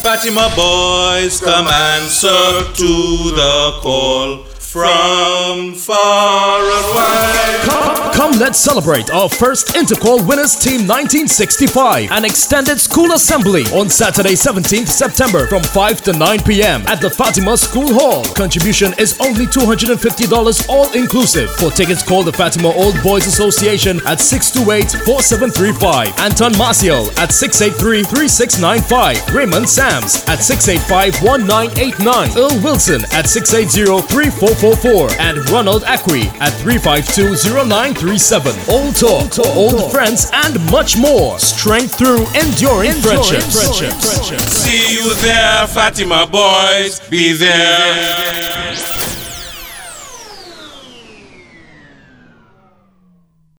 Fatima boys, come answer to the call from far away. Come, let's celebrate our first Intercall Winners Team 1965, an extended school assembly on Saturday 17th September from 5 to 9 p.m. at the Fatima School Hall. Contribution is only $250 all inclusive. For tickets, call the Fatima Old Boys Association at 628-4735, Anton Maciel at 683-3695, Raymond Sams at 685-1989, Earl Wilson at 680-3444, and Ronald Acqui at 352-0937. Old talk, old friends, and much more. Strength through enduring friendships. See you there, Fatima boys. Be there.